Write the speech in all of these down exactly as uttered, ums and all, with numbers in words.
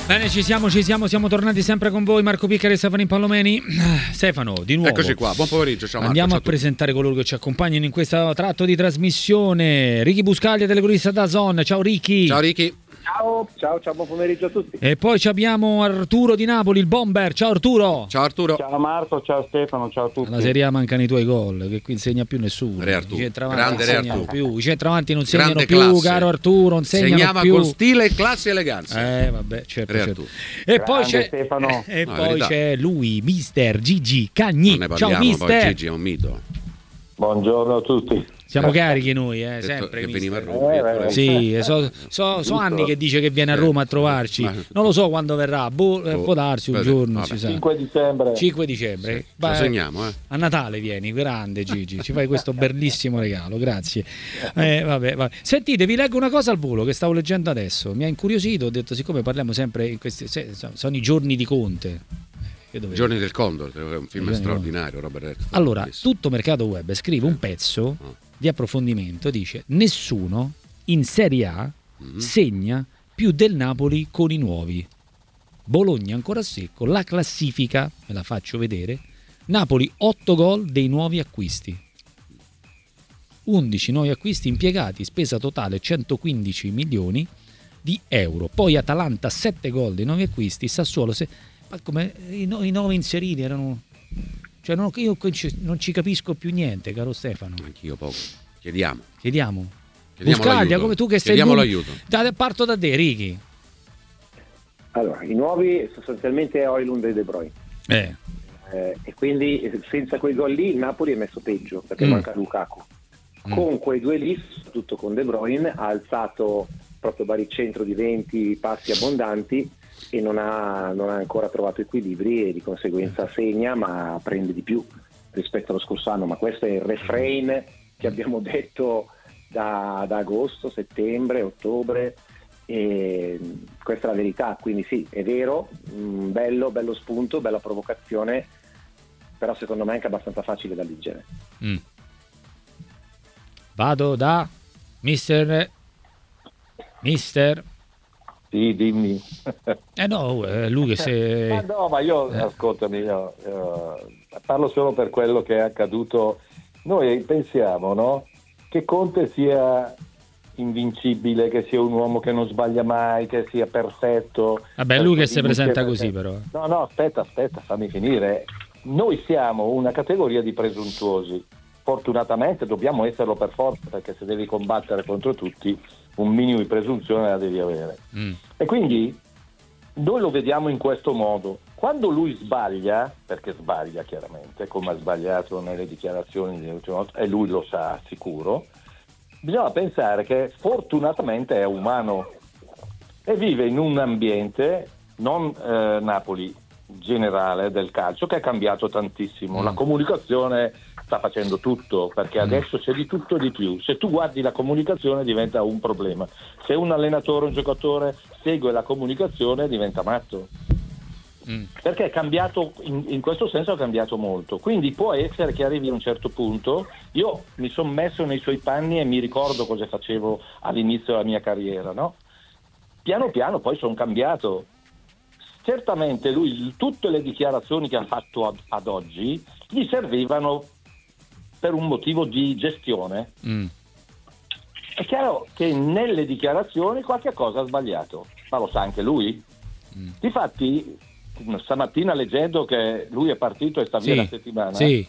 Bene, ci siamo, ci siamo, siamo tornati sempre con voi, Marco Piccari e Stefano Impallomeni. Stefano, di nuovo. Eccoci qua, buon pomeriggio, ciao Marco. Andiamo ciao a presentare coloro che ci accompagnano in questo tratto di trasmissione. Ricky Buscaglia, telecronista da Zon. Ciao Ricky. Ciao Ricky. Ciao, ciao, ciao, buon pomeriggio a tutti. E poi ci abbiamo Arturo di Napoli, il bomber. Ciao Arturo. Ciao Arturo. Ciao Marco, ciao Stefano, ciao a tutti. Alla Serie A mancano i tuoi gol, che qui non segna più nessuno. Re Arturo. I centravanti Grande non Re segnano Arturo. più. I centravanti non segnano Grande più, classe. caro Arturo, non segnano Segnava più. con stile, classe e eleganza. Eh, vabbè, certo, Re certo. Arturo. E poi Grande c'è Stefano. E No, poi verità. c'è lui, mister Gigi Cagni. Non ne Ciao parliamo, mister. poi Gigi è un mito. Buongiorno a tutti. Siamo carichi noi, eh, Detto sempre. che mister. veniva a Roma. Eh, eh, Sì, so, so, so anni che dice che viene a Roma a trovarci. Ma- Non lo so quando verrà, boh, eh, Boh, può darsi un vabbè, giorno, vabbè. si sa. cinque dicembre. cinque dicembre. Sì, ce lo Beh, segniamo, eh. a Natale vieni, grande Gigi, ci fai questo bellissimo regalo, grazie. Eh, vabbè, vabbè. Sentite, vi leggo una cosa al volo che stavo leggendo adesso, mi ha incuriosito, ho detto siccome parliamo sempre in questi, se- sono i giorni di Conte. Che dove- Giorni del Condor, è un film Giorni straordinario, Robert. Allora, Bellissimo. tutto mercato web scrive un pezzo Oh. di approfondimento, dice nessuno in Serie A Mhm. segna più del Napoli con i nuovi. Bologna ancora a secco, la classifica, me la faccio vedere, Napoli otto gol dei nuovi acquisti. undici nuovi acquisti impiegati, spesa totale centoquindici milioni di euro. Poi Atalanta sette gol dei nuovi acquisti, Sassuolo se... ma come i, no- i nove inseriti erano... Cioè non, io non ci capisco più niente, caro Stefano. Anch'io poco. Chiediamo. Chiediamo. Chiediamo Buscaglia, l'aiuto. come tu che sei Chiediamo l'unico- l'aiuto. Da- parto da te, Ricky. Allora, i nuovi sostanzialmente è Højlund e De Bruyne. Eh. Eh, e quindi eh, senza quei gol lì il Napoli è messo peggio perché Mm. manca Lukaku. Mm. Con quei due lì, soprattutto con De Bruyne, ha alzato proprio baricentro di venti passi abbondanti e non ha, non ha ancora trovato equilibri e di conseguenza segna ma prende di più rispetto allo scorso anno, ma questo è il refrain che abbiamo detto da, da agosto, settembre, ottobre e questa è la verità, quindi sì, è vero, mh, bello, bello spunto, bella provocazione, però secondo me è anche abbastanza facile da leggere. Mm. Vado da mister Mister Sì, dimmi. Eh no, è lui che se Ma no, ma io, Eh. ascoltami, io, eh, parlo solo per quello che è accaduto. Noi pensiamo, no? Che Conte sia invincibile, che sia un uomo che non sbaglia mai, che sia perfetto. Vabbè, è lui che Perché si presenta perché- così però. No, no, aspetta, aspetta, fammi finire. Noi siamo una categoria di presuntuosi. Fortunatamente dobbiamo esserlo per forza, perché se devi combattere contro tutti, un minimo di presunzione la devi avere. Mm. E quindi noi lo vediamo in questo modo. Quando lui sbaglia, perché sbaglia chiaramente, come ha sbagliato nelle dichiarazioni delle ultime volte, e lui lo sa sicuro, bisogna pensare che fortunatamente è umano e vive in un ambiente, non eh, Napoli, generale del calcio, che è cambiato tantissimo. Mm. La comunicazione sta facendo tutto, perché Mm. adesso c'è di tutto e di più. Se tu guardi la comunicazione diventa un problema. Se un allenatore, un giocatore segue la comunicazione diventa matto. Mm. Perché è cambiato, in, in questo senso è cambiato molto. Quindi può essere che arrivi a un certo punto. Io mi sono messo nei suoi panni e mi ricordo cosa facevo all'inizio della mia carriera, no? Piano piano poi sono cambiato. Certamente lui, tutte le dichiarazioni che ha fatto ad, ad oggi gli servivano per un motivo di gestione. Mm. È chiaro che nelle dichiarazioni qualche cosa ha sbagliato, ma lo sa anche lui. Mm. Difatti stamattina leggendo che lui è partito e sta via Sì, la settimana, sì.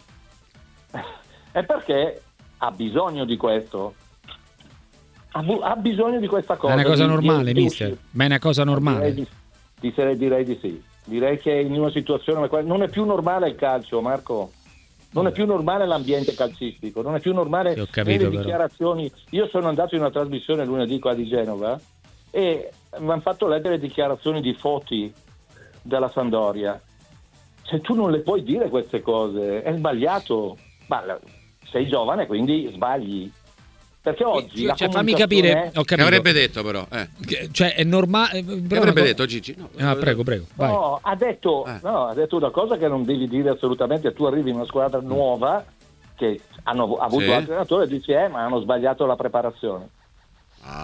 è perché ha bisogno di questo. Ha, bu- ha bisogno di questa Ma cosa. è una cosa di- normale, di- di mister. uscire. Ma è una cosa Direi normale. di, di, direi, direi di sì. Direi che in una situazione come quella non è più normale il calcio, Marco. Non è più normale l'ambiente calcistico, non è più normale Sì, ho capito, le però. dichiarazioni. Io sono andato in una trasmissione lunedì qua di Genova e mi hanno fatto leggere dichiarazioni di Foti della Sampdoria. Se tu non le puoi dire queste cose, è sbagliato. Ma sei giovane, quindi sbagli. Perché oggi la Cioè, fammi comunicazione capire, ho Che capito. avrebbe detto però? Eh. Che- Cioè, è normale. Che avrebbe detto Gigi? No, Ah, prego, prego. Vai. No, ha detto, Eh. no, ha detto una cosa che non devi dire assolutamente. Tu arrivi in una squadra nuova che hanno avuto Sì. altri allenatori e dici eh ma hanno sbagliato la preparazione. Ah,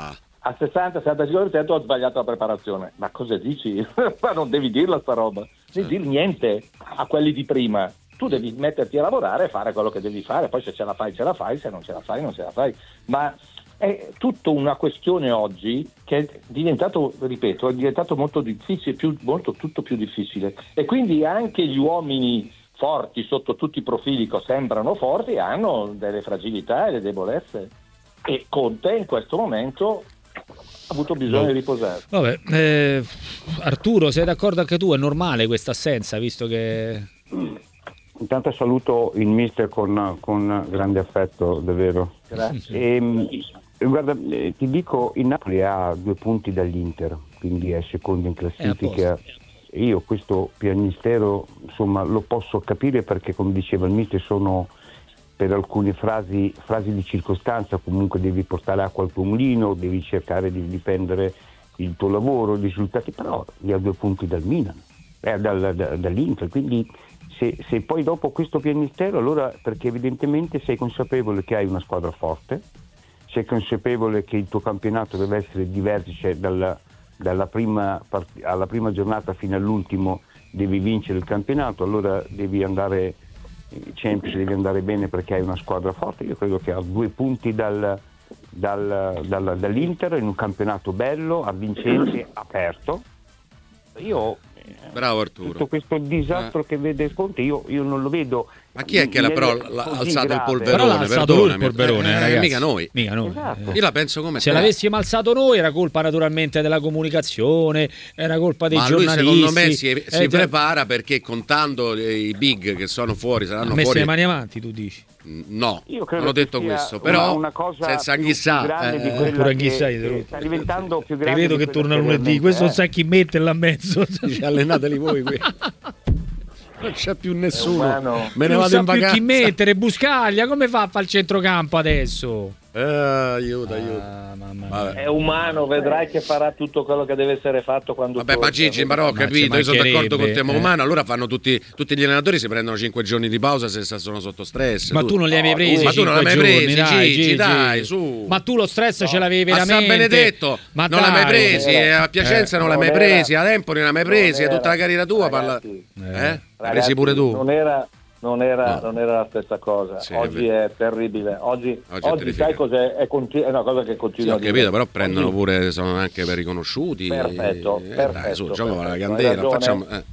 a sessanta settantacinque per cento ho sbagliato la preparazione. Ma cosa dici? Ma non devi dirla sta roba, non devi dire niente a quelli di prima. Tu devi metterti a lavorare e fare quello che devi fare, poi se ce la fai ce la fai, se non ce la fai non ce la fai. Ma è tutta una questione oggi che è diventato, ripeto, è diventato molto difficile, più, molto tutto più difficile, e quindi anche gli uomini forti sotto tutti i profili che sembrano forti hanno delle fragilità e delle debolezze, e Conte in questo momento ha avuto bisogno di riposare. Vabbè, eh, Arturo, sei d'accordo anche tu? È normale questa assenza, visto che... Intanto saluto il mister con, con grande affetto, davvero. Grazie. E, guarda, eh, ti dico, il Napoli ha due punti dall'Inter, quindi è secondo in classifica. Io questo piagnistero, insomma, lo posso capire perché, come diceva il mister, sono per alcune frasi, frasi di circostanza. Comunque devi portare acqua al tuo mulino, devi cercare di difendere il tuo lavoro, i risultati, però li ha due punti dal Milan, eh, dal, da, dall'Inter, quindi se, se poi dopo questo piagnistero, allora perché evidentemente sei consapevole che hai una squadra forte, sei consapevole che il tuo campionato deve essere diverso, cioè dalla, dalla prima part- alla prima giornata fino all'ultimo devi vincere il campionato, allora devi andare Champions, devi andare bene perché hai una squadra forte. Io credo che ha due punti dal, dal, dal, dall'Inter in un campionato bello, avvincente, aperto. Io Bravo Arturo. Tutto questo disastro eh. che vede Conte, io, io non lo vedo. Ma chi è che l'ha, però, l'ha alzato grave. Il polverone? Però l'ha alzato lui il polverone, eh, eh, mica noi. Mica noi. Esatto. Io la penso come se te. L'avessimo alzato noi era colpa naturalmente della comunicazione, era colpa dei ma giornalisti. Lui secondo me si, si eh, prepara perché contando i big che sono fuori saranno messo fuori. le mani avanti, tu dici? No, io non ho detto questo, però una, una cosa senza chissà, eh, pure chissà che sta diventando più grande. Vedo che torna lunedì, questo eh. non sa chi mette là mezzo. Allenateli voi qui. Non c'è più nessuno. Me ne non vado sa in più vacanza. chi mettere. Buscaglia come fa a fare il centrocampo adesso? Eh, aiuto, aiuto. Ah, mamma è umano, vedrai che farà tutto quello che deve essere fatto quando vabbè, ma Gigi, ma no, ho capito, io sono d'accordo con te, ma eh. umano, allora fanno tutti, tutti gli allenatori si prendono cinque giorni di pausa se sono sotto stress. Ma tu, tu non li hai mai presi? Ma tu non li hai mai presi, dai, Gigi, Gigi, dai, su. Ma tu lo stress no. ce l'avevi veramente? A San Benedetto ma non dai, l'hai mai presi, eh, a Piacenza eh, non l'hai mai presi, a Empoli non l'hai mai presi, è tutta la carriera tua, parla. Ragazzi, eh? L'hai presi pure tu. Non era Non era, no. non era la stessa cosa, sì, oggi è, è terribile, oggi, oggi, oggi è sai cos'è? È, continu- è una cosa che continua sì, ho capito, però prendono oggi... pure, sono anche per riconosciuti. Perfetto, eh, perfetto. Dai, su, gioco la candela, facciamo... Eh,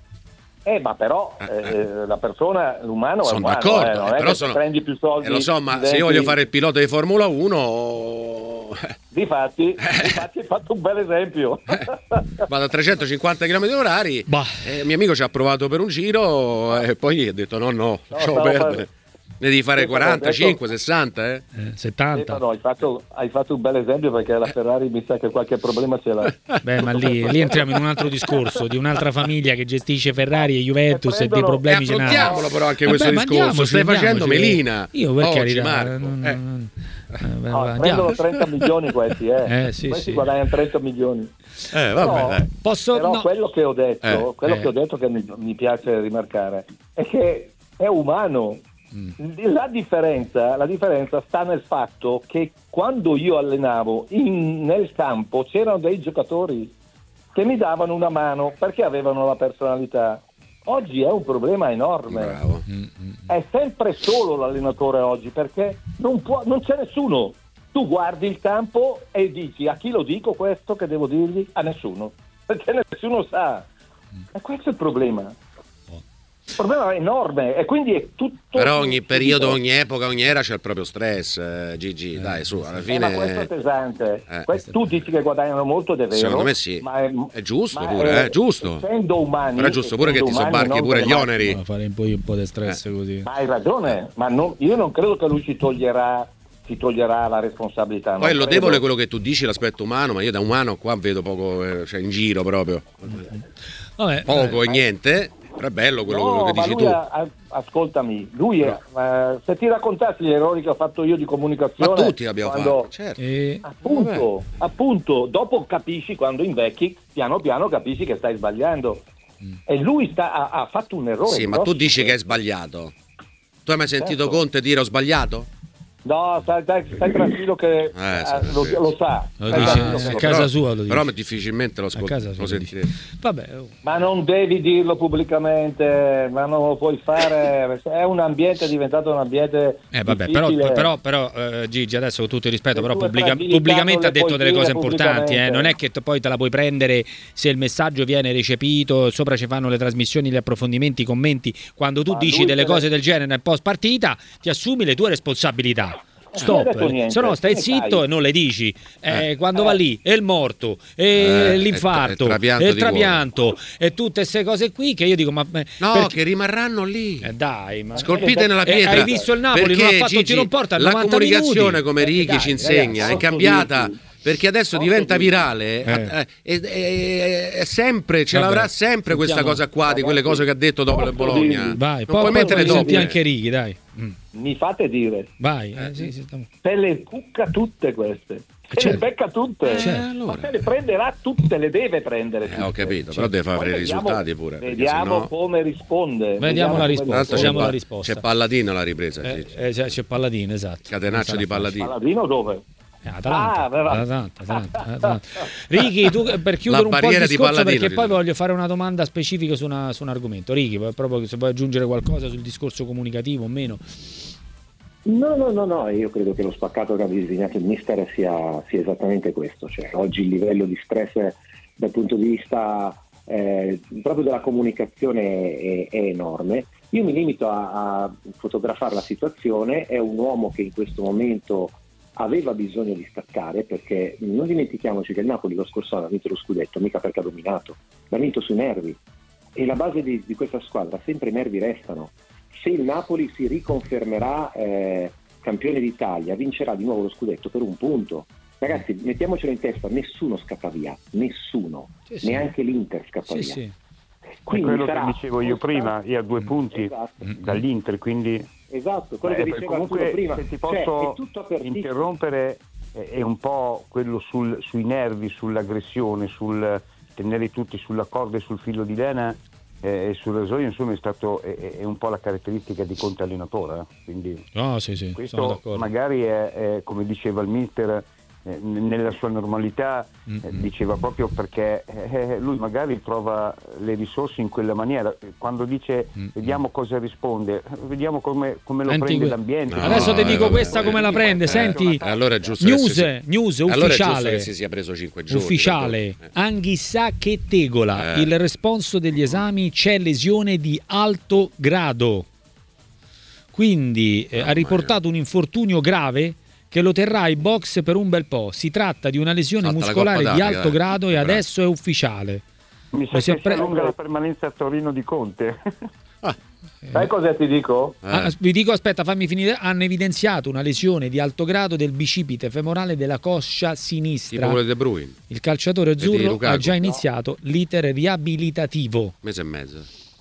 eh. eh, ma però eh, eh. la persona, l'umano sono è umano, d'accordo, eh, non è però che sono... prendi più soldi. Eh, lo so, ma diventi... se io voglio fare il pilota di Formula uno... Difatti, difatti hai fatto un bel esempio. Vado a trecentocinquanta chilometri orari. Eh, mio amico ci ha provato per un giro e poi ha detto no, no, no lasciamo perdere. Fare... Ne devi fare quarantacinque, detto... sessanta, eh? eh settanta. No, hai, fatto, hai fatto un bel esempio perché la Ferrari mi sa che qualche problema ce l'ha. Beh, ma lì, lì entriamo in un altro discorso di un'altra famiglia che gestisce Ferrari e Juventus e, prendono... e dei problemi ce l'hanno. Affrontiamolo però anche eh questo beh, discorso. Stai facendo melina. Io per oggi, carità, Marco. Non, eh. non... Eh, no, prendono trenta milioni questi, eh. eh sì, questi sì. guadagnano trenta milioni. Eh, vabbè, no, dai. Posso... Però no. quello che ho detto, eh. quello eh. che ho detto che mi, mi piace rimarcare è che è umano. Mm. La differenza, la differenza sta nel fatto che quando io allenavo in, nel campo c'erano dei giocatori che mi davano una mano perché avevano la personalità. Oggi è un problema enorme. Bravo. È sempre solo l'allenatore oggi perché non, può, non c'è nessuno. Tu guardi il campo e dici: a chi lo dico questo che devo dirgli? A nessuno, perché nessuno sa. E questo è il problema. Il problema è enorme e quindi è tutto. Però ogni periodo, ogni epoca, ogni era c'è il proprio stress, eh, Gigi, eh, dai, su, alla fine. Eh, ma questo è pesante. Eh, questo, tu dici che guadagnano molto ed è vero. Secondo me sì. Ma è, è giusto ma pure, è, eh, giusto. Essendo umani. Però è giusto pure che ti sobbarchi pure gli oneri. Ma fare un po', un po' di stress eh. così. Ma hai ragione, ma non, io non credo che lui ci toglierà. Ti toglierà la responsabilità. Poi è lodevole quello che tu dici, l'aspetto umano, ma io da umano qua vedo poco, eh, cioè in giro proprio. Vabbè, poco eh. e niente, però è bello quello, no, quello che dici lui tu. Ha, ascoltami, lui è, eh, se ti raccontassi gli errori che ho fatto io di comunicazione. Ma tutti l'abbiamo quando, fatto, certo. E... Appunto, appunto, dopo capisci, quando invecchi, piano piano capisci che stai sbagliando. Mm. E lui sta, ha, ha fatto un errore. Sì, ma tu dici che è sbagliato. Tu hai mai sentito certo. Conte dire ho sbagliato? No, stai, stai, stai tranquillo che Eh, eh, sì, lo, sì. lo sa. Lo Stai dice, tranquillo a che lo casa sa. sua lo dice. Però difficilmente lo, A ascol- casa lo sua lo sentirei. dice. Vabbè, oh. Ma non devi dirlo pubblicamente, ma non lo puoi fare. È un ambiente, è diventato un ambiente. Eh vabbè, però, difficile. però, però eh, Gigi, adesso con tutto il rispetto, Le però tue pubblica- fragilità pubblicamente non ha le detto puoi delle dire cose importanti, eh. pubblicamente. Non è che t- poi te la puoi prendere se il messaggio viene recepito, sopra ci fanno le trasmissioni, gli approfondimenti, i commenti, quando tu Ma dici lui delle se le- cose del genere nel post partita, ti assumi le tue responsabilità. non ha detto Stop, niente. se no stai Che zitto fai? e non le dici. Eh, Eh. quando va lì, è il morto, è Eh, l'infarto, è trapianto è il di cuore. trapianto, e tutte queste cose qui che io dico, ma No, perché- che rimarranno lì. eh, dai, ma Scolpite nella Eh, pietra. hai visto il Napoli, Perché, non ha fatto Gigi, tiro in porta a la novanta comunicazione, minuti. come Eh, Righi dai, ci insegna, ragazzi, è cambiata. posso Perché adesso Posso diventa dirti? virale, Eh. eh, è, è- è sempre, ce Vabbè, l'avrà sempre questa sentiamo. cosa qua di quelle cose che ha detto dopo il Posso Bologna. dirvi? Vai, non poi, puoi poi mettere voglio sentire dopo. anche Righi, dai. Mm. Mi fate dire, Vai, eh, sì, sì, stiamo- se le cucca tutte queste, se certo. le becca tutte, Eh, certo. allora. ma se le prenderà tutte, le deve prendere tutte. Eh, ho capito, però deve fare Poi i vediamo- risultati pure. perché Vediamo sennò- come risponde. Vediamo la come risposta, Tanto c'è, vediamo pa- la risposta. c'è Palladino alla ripresa. Eh, Gigi. eh, c'è, c'è Palladino, esatto. Catenaccio Non di sarà facile. Palladino. Paladino dove? Eh, Atalanta, Ah, brava. Atalanta, Atalanta, Atalanta. Righi, tu eh, per chiudere un po' il barriera di discorso, Palladino, perché poi dice. voglio fare una domanda specifica su, una- su un argomento. Righi, proprio se vuoi aggiungere qualcosa sul discorso comunicativo o meno. No, no, no, no, io credo che lo spaccato che ha disegnato il mister sia, sia esattamente questo, cioè oggi il livello di stress dal punto di vista eh, proprio della comunicazione è, è enorme. Io mi limito a, a fotografare la situazione, è un uomo che in questo momento aveva bisogno di staccare, perché non dimentichiamoci che il Napoli lo scorso anno ha vinto lo scudetto, mica perché ha dominato, l'ha vinto sui nervi, e la base di, di questa squadra, sempre i nervi restano. Se il Napoli si riconfermerà eh, campione d'Italia, vincerà di nuovo lo scudetto per un punto. Ragazzi, mettiamocelo in testa, nessuno scappa via, nessuno, Sì, sì. neanche l'Inter scappa Sì, via. sì. Quindi quello sarà che dicevo io prima, e a due punti Esatto. dall'Inter, quindi Esatto, quello eh, che diceva comunque Arturo prima, se ti cioè, posso è tutto apertissimo. interrompere, eh, è un po' quello sul- sui nervi, sull'aggressione, sul tenere tutti sulla corda e sul filo di lena eh, e sul rasoio, insomma è stato è, è un po' la caratteristica di Conte allenatore, eh. Quindi No, sì, sì, sono questo d'accordo. magari è, è, come diceva il mister, eh, n- nella sua normalità, eh, Mm-mm. diceva proprio perché eh, lui magari trova le risorse in quella maniera. Quando dice Mm-mm. vediamo cosa risponde, vediamo come, come lo Senti prende que- l'ambiente. No, Adesso ti eh, dico vabbè, questa vabbè. come la prende, Eh, senti. E allora è giusto News, che si- news allora è giusto ufficiale. che si sia preso cinque giorni. Ufficiale, perdona. Anghissà che tegola, Eh. il responso degli esami, c'è lesione di alto grado. Quindi eh, Mamma ha riportato un infortunio grave che lo terrà ai box per un bel po'. Si tratta di una lesione Salta la muscolare Coppa di d'Africa, alto dai. grado e Bravo. adesso è ufficiale. Mi sa Lo si che è pre- si allunga la permanenza a Torino di Conte. Sai cosa ti dico? Eh. Ah, vi dico, aspetta, fammi finire. Hanno evidenziato una lesione di alto grado del bicipite femorale della coscia Tipo sinistra. quello di De Bruyne, Il calciatore di azzurro Lukaku. ha già iniziato l'iter riabilitativo. mese e mezzo.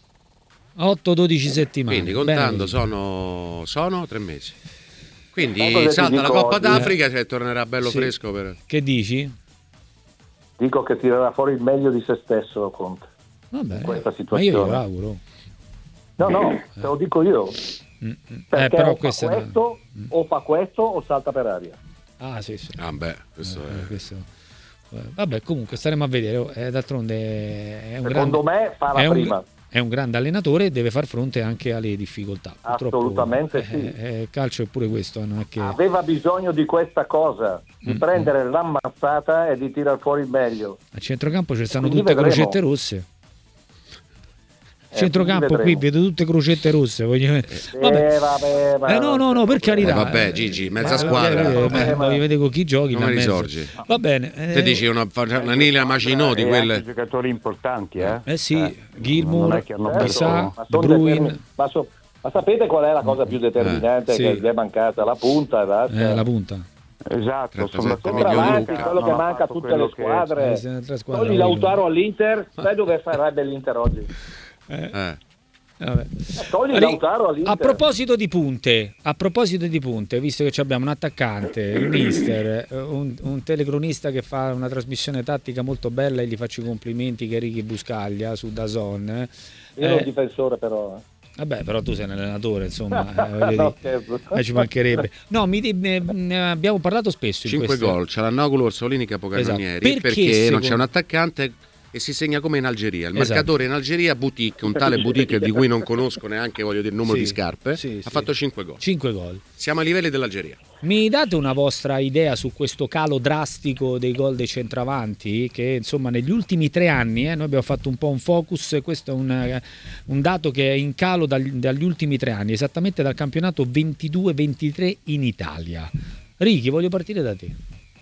otto dodici settimane. Quindi contando Bene. sono, sono tre mesi. Sai Quindi cosa ti salta la dico Coppa oggi? d'Africa, cioè tornerà bello Sì. fresco per... Che dici? Dico che tirerà fuori il meglio di se stesso Conte. Vabbè, In questa ma io situazione. glielo auguro. No, no, te lo dico io. Mm, mm. Perché Eh, però o fa questa è- questo, o fa questo o salta per aria. Ah, sì, sì. Ah beh, questo Eh, è... questo- eh, Vabbè, comunque staremo a vedere. oh, eh, d'altronde è un Secondo grande, me fa la è un- prima. è un grande allenatore e deve far fronte anche alle difficoltà. Purtroppo, Assolutamente eh, sì. eh, il calcio è pure questo, eh, non è che... Aveva bisogno di questa cosa, di Mm, prendere l'ammazzata e di tirar fuori il meglio. A centrocampo ci stanno Quindi tutte vedremo. crocette rosse. A Eh, centrocampo quindi qui vedremo. vedo tutte crocette rosse. Voglio... Eh, Vabbè. vabbè, ma- Eh, no, no, no, per carità. Eh, vabbè, eh, Gigi, mezza ma- squadra. eh, eh, Eh, ma- voglio vedere con chi giochi. Come ma mezzo. risorgi? Va bene. Te eh, dici una, una Nila Maginò di E quelle... anche giocatori importanti, eh? Eh sì, non Gilmour, è che hanno Certo, Bissà, ma De sono Bruyne. determin- ma, so- ma sapete qual è la cosa più determinante Eh, sì. che gli è mancata? La punta, e basta. Eh, la punta. Esatto, trentasette insomma, milioni. Centravanti, Luca. quello che non ha manca a fatto tutte quello le che- squadre. Eh, se ne tre squadre, Togli voglio- Lautaro all'Inter, sai dove farebbe l'Inter oggi? Eh, Eh. vabbè. Eh, Togli Ri- Lautaro all'Inter. A proposito di punte, a proposito di punte, visto che ci abbiamo un attaccante, il mister, eh, un, un telecronista che fa una trasmissione tattica molto bella e gli faccio i complimenti, che è Ricky Buscaglia su D A Z N. Io ero Eh, un difensore però. eh. Vabbè, però tu sei un allenatore, insomma, eh, no, eh, ci mancherebbe. No, mi, ne, ne abbiamo parlato spesso. cinque gol, Cialanoglu, Orsolini, Capocannonieri, esatto. perché, perché secondo... non c'è un attaccante e si segna come in Algeria. Il esatto. marcatore in Algeria, Boutique, un tale Boutique di cui non conosco neanche, voglio dire, il numero sì, di scarpe, sì, ha sì. fatto cinque gol. cinque gol. Siamo a livelli dell'Algeria. Mi date una vostra idea su questo calo drastico dei gol dei centravanti? Che insomma negli ultimi tre anni, eh, noi abbiamo fatto un po' un focus, questo è un, un dato che è in calo dagli, dagli ultimi tre anni, esattamente dal campionato ventidue ventitré in Italia. Ricky, voglio partire da te.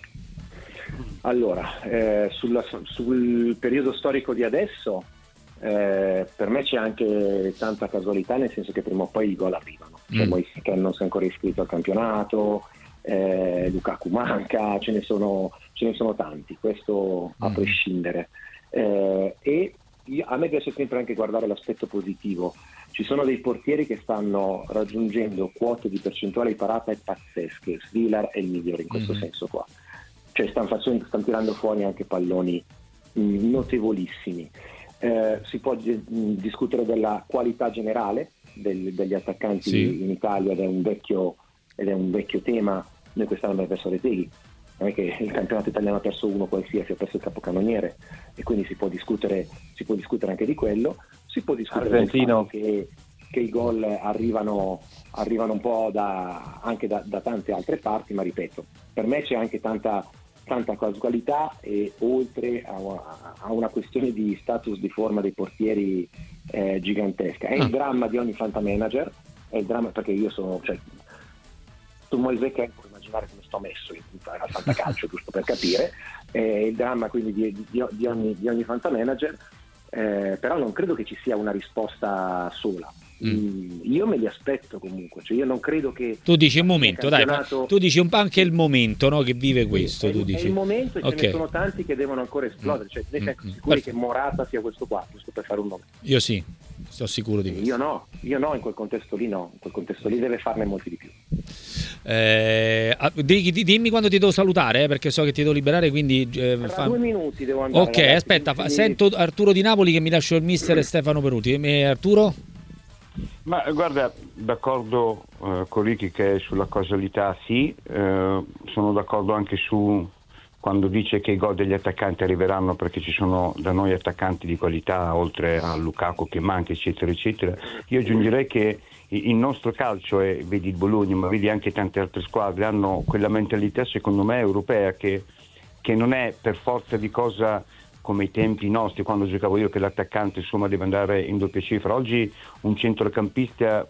Allora, eh, sulla, sul periodo storico di adesso, eh, per me c'è anche tanta casualità, nel senso che prima o poi i gol arrivano. Cioè, mm. Moise Kean non si è ancora iscritto al campionato, eh, Lukaku manca, ce ne sono, ce ne sono tanti, questo a mm. prescindere. Eh, e io, a me piace sempre anche guardare l'aspetto positivo. Ci sono dei portieri che stanno raggiungendo quote di percentuale di parata pazzesche. Svilar è il migliore in questo mm. senso qua. Cioè stanno, facendo, stanno tirando fuori anche palloni mh, notevolissimi. Eh, si può g- discutere della qualità generale del, degli attaccanti sì. in Italia ed è un vecchio ed è un vecchio tema. Noi quest'anno abbiamo perso Retegui, non è che il campionato italiano ha perso uno qualsiasi, ha perso il capocannoniere, e quindi si può discutere si può discutere anche di quello. Si può discutere Argentino. del fatto che, che i gol arrivano arrivano un po' da, anche da, da tante altre parti, ma ripeto, per me c'è anche tanta tanta casualità, e oltre a, a una questione di status di forma dei portieri eh, gigantesca. È il dramma di ogni fantamanager, è il dramma, perché io sono, cioè, tu Moise Kean puoi immaginare come sto messo in, a fantacalcio, giusto per capire, è il dramma quindi di, di, di ogni, di ogni fantamanager, eh, però non credo che ci sia una risposta sola. Mm. Io me li aspetto comunque, cioè io non credo che tu dici un momento, campionato... dai, tu dici un po' anche il momento, no, che vive questo, è, tu dici è il momento, e okay. ce ne sono tanti che devono ancora esplodere, cioè noi siamo mm. sicuri che Morata sia questo qua, giusto per fare un nome. Io sì, sto sicuro di questo. Io no, io no, in quel contesto lì no, in quel contesto lì deve farne molti di più. Eh, dimmi quando ti devo salutare, eh, perché so che ti devo liberare, quindi eh, tra fa... due minuti devo andare. Ok, ragazzi, aspetta, fa... sento Arturo Di Napoli che mi lascio il mister Stefano Peruti. E Arturo? Ma guarda, d'accordo eh, con Ricky che sulla causalità sì, eh, sono d'accordo anche su quando dice che i gol degli attaccanti arriveranno, perché ci sono da noi attaccanti di qualità, oltre a Lukaku che manca, eccetera eccetera. Io aggiungerei che il nostro calcio, e vedi il Bologna ma vedi anche tante altre squadre, hanno quella mentalità secondo me europea che, che non è per forza di cosa come i tempi nostri, quando giocavo io, che l'attaccante insomma deve andare in doppia cifra. Oggi un centrocampista,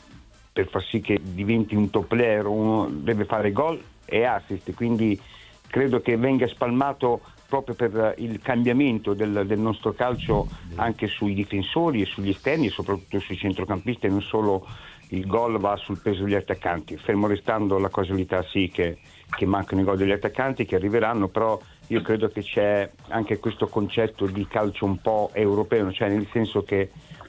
per far sì che diventi un top player, uno deve fare gol e assist, quindi credo che venga spalmato proprio per il cambiamento del, del nostro calcio anche sui difensori e sugli esterni, e soprattutto sui centrocampisti, e non solo il gol va sul peso degli attaccanti, fermo restando la causalità sì che, che mancano i gol degli attaccanti, che arriveranno, però io credo che c'è anche questo concetto di calcio un po' europeo, cioè nel senso che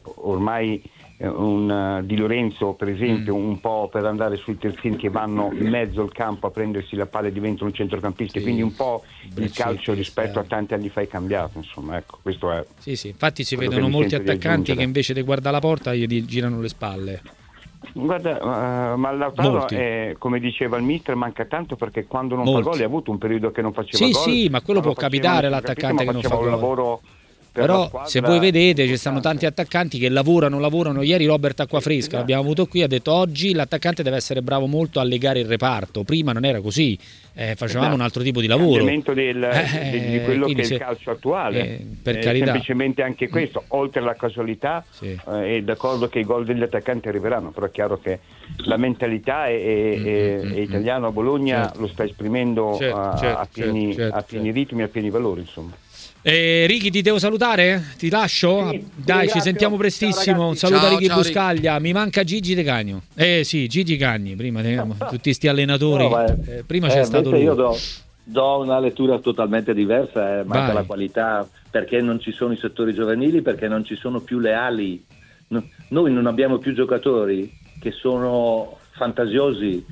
ormai un uh, Di Lorenzo per esempio mm. un po' per andare sui terzini che vanno in mezzo al campo a prendersi la palla e diventano un centrocampista, sì. Quindi un po' il calcio rispetto a tanti anni fa è cambiato, insomma, ecco, questo è. Sì, sì, infatti si vedono molti attaccanti che invece di guardare la porta gli girano le spalle. Guarda, uh, ma Lautaro è, come diceva il mister, manca tanto, perché quando non molti. fa gol ha avuto un periodo che non faceva sì, gol. Sì, sì, ma quello può capitare l'attaccante che non fa gol. Lavoro Però se voi vedete ci stanno tanti attaccanti che lavorano, lavorano. Ieri Robert Acquafresca, esatto. l'abbiamo avuto qui, ha detto oggi l'attaccante deve essere bravo molto a legare il reparto, prima non era così, eh, facevamo esatto. un altro tipo di lavoro. Il cambiamento del, eh, del, di quello che è il calcio attuale, eh, per eh, carità. Semplicemente anche questo, mm. oltre alla casualità, sì. eh, è d'accordo che i gol degli attaccanti arriveranno, però è chiaro che la mentalità è, è, mm, è, mm, è italiano a Bologna, certo. lo sta esprimendo certo, a, certo, a, pieni, certo, a pieni certo. ritmi, a pieni valori, insomma. Eh, Ricky, ti devo salutare? Ti lascio? Sì, Dai, ci sentiamo prestissimo. Un saluto a Ricky Buscaglia. Mi manca Gigi De Cagno. Eh sì, Gigi Cagni. Prima tutti sti allenatori. No, eh, prima eh, c'è stato lui. Io do, do una lettura totalmente diversa. Eh. Manca Vai. la qualità perché non ci sono i settori giovanili, perché non ci sono più le ali. No, noi non abbiamo più giocatori che sono fantasiosi.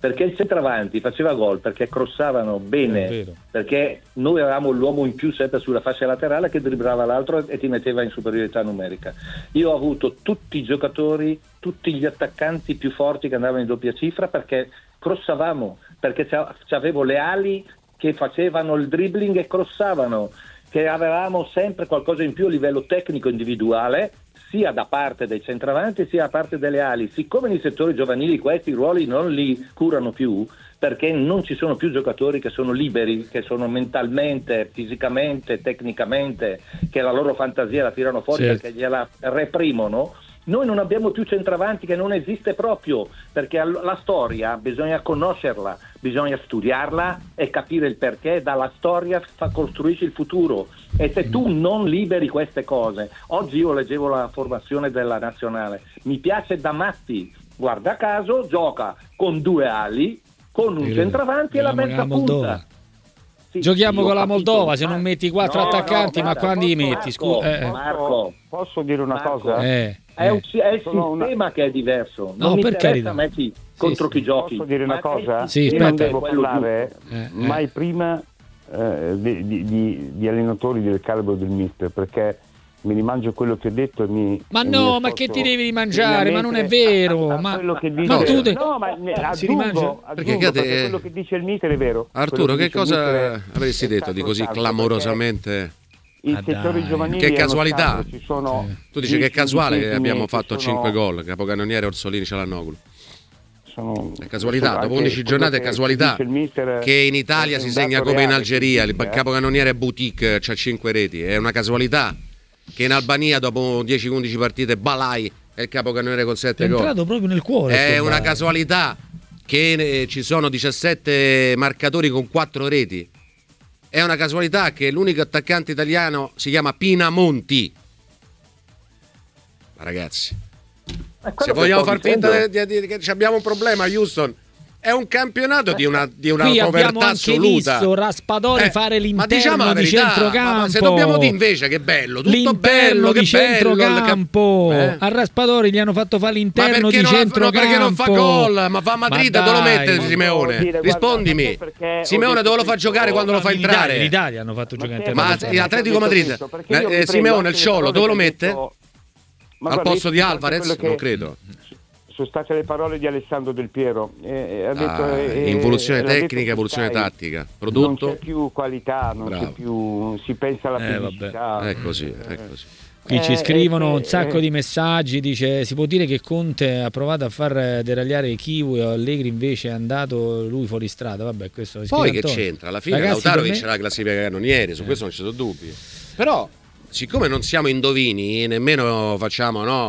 perché il centravanti faceva gol perché crossavano bene, perché noi avevamo l'uomo in più sempre sulla fascia laterale che dribblava l'altro e ti metteva in superiorità numerica. Io ho avuto tutti i giocatori, tutti gli attaccanti più forti che andavano in doppia cifra perché crossavamo, perché avevo le ali che facevano il dribbling e crossavano, che avevamo sempre qualcosa in più a livello tecnico individuale, sia da parte dei centravanti sia da parte delle ali. Siccome nei settori giovanili questi ruoli non li curano più, perché non ci sono più giocatori che sono liberi, che sono mentalmente, fisicamente, tecnicamente, che la loro fantasia la tirano fuori, certo, perché gliela reprimono, noi non abbiamo più centravanti, che non esiste proprio, perché la storia bisogna conoscerla, bisogna studiarla e capire il perché. Dalla storia fa, costruisci il futuro, e se tu non liberi queste cose, oggi io leggevo la formazione della nazionale, mi piace da matti, guarda caso gioca con due ali, con un centravanti e la mezza punta. Sì, giochiamo sì, con la capito, Moldova, se non metti quattro no, attaccanti, no, ma guarda, quando li Marco, metti? Scusa, eh. Marco, posso dire una Marco, cosa? Eh, è, un, è il Sono sistema una... che è diverso, non no, mi per interessa carità. metti contro sì, chi giochi. Posso dire una cosa? Sì, Io aspetta. non devo Quello parlare eh, eh. mai prima eh, di, di, di, di allenatori del calibro del mister, perché mi rimangio quello che ho detto e mi ma e no, mi ma che ti devi pienamente rimangiare? Ma non è vero. a, a ma, quello che dice, ma tu de- no, ma ne- si aggiungo, rimangia? aggiungo, Perché, perché, che te- quello che dice il mister è vero. Arturo, Quello che dice il mister cosa è- avresti è detto di così sacrosanto, clamorosamente? I Ah, settori dai. giovanili Che hanno casualità. scambio, ci sono Tu dici che è dieci casuale che undicesimi abbiamo che fatto sono- cinque gol, capocannoniere Orsolini Cialanoglu. sono- È casualità, sono dopo anche undici giornate è quello che casualità dice il mister che in Italia è si un segna dato come in reale, Algeria, il eh. capocannoniere Boutique c'ha cinque reti, è una casualità che in Albania dopo dieci undici partite Balai è il capocannoniere con È sette gol. entrato proprio nel cuore. È sto una Bari. casualità che eh, ci sono diciassette marcatori con quattro reti. È una casualità che l'unico attaccante italiano si chiama Pinamonti. Ma ragazzi, se vogliamo far finta di, di, di, che abbiamo un problema, Houston, è un campionato di una, di una Qui povertà abbiamo anche assoluta. visto Raspadori Eh, fare ma l'interno diciamo la di verità, centrocampo. ma se dobbiamo dire invece che bello, tutto l'interno bello, di che centrocampo. bello, eh? A Raspadori gli hanno fatto fare Ma l'interno perché di non, la- centrocampo. no, perché non fa gol? Ma va a Madrid, Ma dove lo dai. mette Non Simeone? so dire, guarda, Rispondimi. perché ho Simeone detto dove lo fa questo- giocare quando lo fa In Italia, entrare? in Italia hanno fatto giocare Ma in Ma terra. perché Atletico ho detto Madrid, questo? Perché io eh, vi prendo Simeone, anche il le Sciolo, parole dove lo che ha mette? detto- Ma Al guarda, posto io di dico anche Alvarez? quello che- Non credo. Sono state le parole di Alessandro Del Piero. Eh, ha detto, Ah, eh, involuzione l'ha detto tecnica, su evoluzione Sky. tattica. Non Prodotto? c'è più qualità, non Bravo. c'è più, si pensa alla Eh, pubblicità. È così, è così. Qui ci Eh, scrivono eh, un sacco eh. di messaggi, dice si può dire che Conte ha provato a far deragliare Kivu e Allegri invece è andato lui fuori strada, vabbè questo Poi scrive che Antonio. c'entra? Alla fine Ragazzi, Lautaro per me- vincerà la classifica cannonieri, su questo non ci sono dubbi. Però, siccome non siamo indovini, nemmeno facciamo no,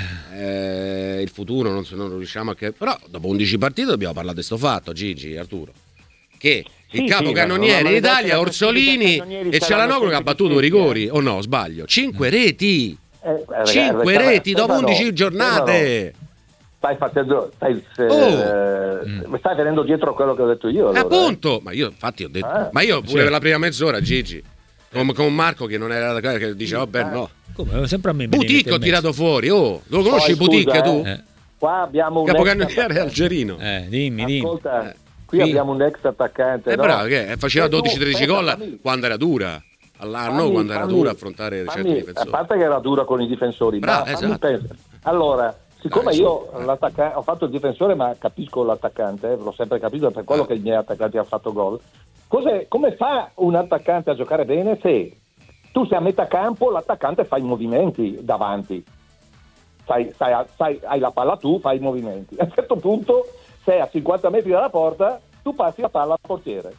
eh, il futuro, non, non riusciamo a che. Però dopo undici partite dobbiamo parlare di sto fatto, Gigi, Arturo. Che Sì, il capocannoniere sì, ma- in ma Italia, la Orsolini classifica cannonieri e saranno Cialanoglu che ha sempre battuto due distinti, rigori, o no, sbaglio? Cinque reti! Eh, ragazzi, Cinque ragazzi, reti dopo Stefano, undici giornate! Stai facendo, stai, eh, Oh. mi stai venendo dietro a quello che ho detto io. Allora, Appunto, ma io infatti ho detto, Ah, ma io pure certo. per la prima mezz'ora, Gigi, con, con Marco che non era da che dice vabbè no. Come sempre a me me ne Boutique mette ho in tirato fuori, oh, lo conosci Poi, Boutique scusa, tu? Eh, qua abbiamo un Capocannoniere ex algerino. eh, dimmi, dimmi. Ascolta, Eh, qui sì. abbiamo un ex attaccante. È no? bravo, che faceva E tu, dodici tredici aspetta, gol fammi- quando era dura, all'anno fammi- quando era fammi- dura affrontare certi fammi- A difensori. parte che era dura con i difensori, Bravo, ma fammi esatto. pensare. Allora, siccome Dai, io su, eh. l'attacca- ho fatto il difensore, ma capisco l'attaccante, eh, l'ho sempre capito, è per quello Eh. che i miei attaccanti hanno fatto gol. Cos'è- come fa un attaccante a giocare bene se tu sei a metà campo, l'attaccante fa i movimenti davanti? Sai, sai, sai, hai la palla tu, fai i movimenti. A un certo punto sei a cinquanta metri dalla porta, tu passi la palla al portiere.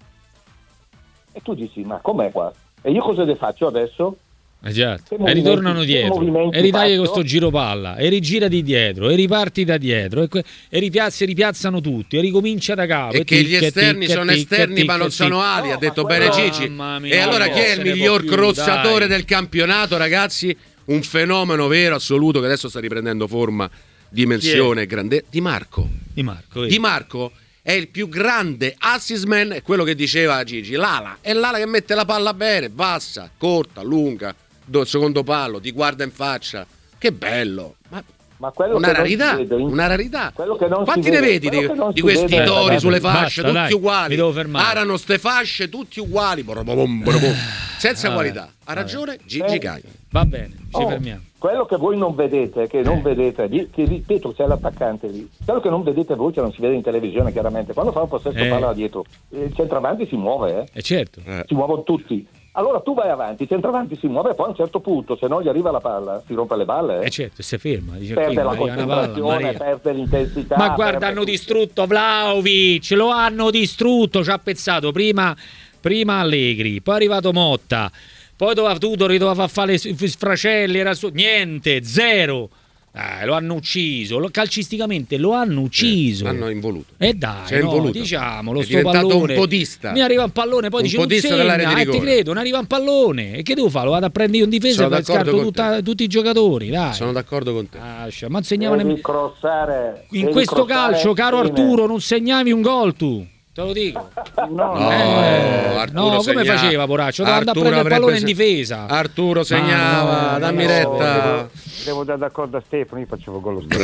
E tu dici, ma com'è qua? E io cosa ne faccio adesso? Esatto. Che E movimenti- ritornano che dietro movimenti e ritagli con faccio? sto giro palla e rigira di dietro e riparti da dietro e, que- e ripiazzi, ripiazzano tutti e ricomincia da capo E che gli ticca, esterni ticca, sono ticca, esterni ticca, ma non sono ticca. ali, No, ha detto ma bene quello- Gigi. Mamma mia, E allora non chi è se il ne può miglior più, crozzatore dai. del campionato, ragazzi? Un fenomeno vero, assoluto, che adesso sta riprendendo forma, dimensione, grande. Di Marco. Di Marco, vedi? Di Marco è il più grande assist man, è quello che diceva Gigi, l'ala, è l'ala che mette la palla bene, bassa, corta, lunga, do, secondo palo, ti guarda in faccia, che bello, ma Ma una rarità, in... una rarità. Quanti ne vedi di, di questi vede, tori dai, sulle basta, fasce, tutti dai, uguali? Arano Arano ste fasce, tutti uguali, borobom, borobom, senza vabbè, qualità. Ha ragione Gigi Caio. Va bene, ci oh, fermiamo. Quello che voi non vedete, che non vedete, ti ripeto, c'è l'attaccante lì. Quello che non vedete voi, che non si vede in televisione chiaramente, quando fa un possesso eh. palla dietro, il centravanti si muove, eh. eh certo. Si muovono tutti. Allora tu vai avanti, il centravanti si muove e poi a un certo punto, se non gli arriva la palla, si rompe le balle. Eh, eh certo, si ferma. Dice, perde la Maria, concentrazione, perde l'intensità. Ma guarda, hanno distrutto Vlahovic, lo hanno distrutto, ci ha pezzato prima, prima Allegri, poi è arrivato Motta, poi doveva tutto, doveva fare sfracelli, era su... niente, zero. Eh, lo hanno ucciso, lo, calcisticamente lo hanno ucciso. Eh, l'hanno involuto. E eh dai, no, diciamolo, è sto pallone. Un podista. Mi arriva un pallone, poi un dice non segna, e ti credo, non arriva un pallone. E che devo fare? Lo vado a prendere io in difesa e scarto tutta, tutti i giocatori, dai. Sono d'accordo con te. Ah, ma segnava nemmeno... crossare, in questo calcio, caro Arturo, non segnavi un gol tu. Te lo dico. No, no, eh, Arturo no come segnava. faceva Poraccio? Doveva andare a prendere il pallone in difesa. Arturo segnava, no, dammi no, retta. Devo, devo dare d'accordo a Stefano, io facevo gol lo stesso.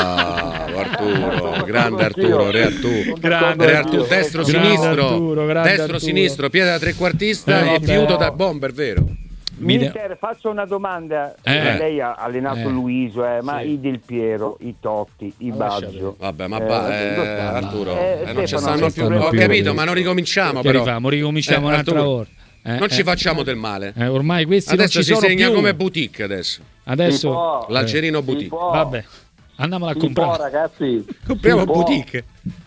Bravo Arturo, grande Arturo, re Arturo. Grande re Arturo, destro grande sinistro, Arturo, destro Arturo. sinistro, piede da trequartista eh, e fiuto da bomber, vero? Mister, faccio una domanda. Eh. Lei ha allenato eh. Luiso, eh, ma sì. i Del Piero, i Totti, i Baggio. Vabbè, ma ba- eh, eh, Arturo, eh, eh, non ci stanno stanno più. Ho capito, ma non ricominciamo però. Rifamo, ricominciamo Eh, un'altra Arturo, volta. Eh, non eh, ci facciamo del male. Eh, ormai questi adesso non ci si sono segna più. come boutique adesso. Adesso l'Algerino eh. boutique. Vabbè, andiamola a si comprare. può, ragazzi. Compriamo boutique.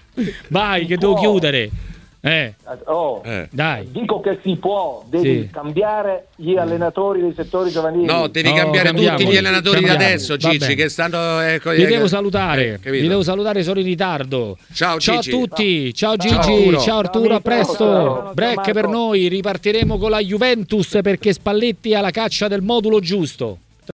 Vai, si che può. devo chiudere. Eh. Oh, eh. Dai. Dico che si può, devi sì. cambiare gli allenatori dei settori giovanili. No, devi no, cambiare tutti gli allenatori cambiamo. da adesso, Gigi, che stanno ecco, Vi ecco. devo salutare. Eh, Vi devo salutare, sono in ritardo. Ciao, ciao Gigi. a tutti. Ciao, Ciao Gigi, Arturo. ciao Arturo, ciao, a presto. ciao, Break Marco. per noi, ripartiremo con la Juventus perché Spalletti ha la caccia del modulo giusto.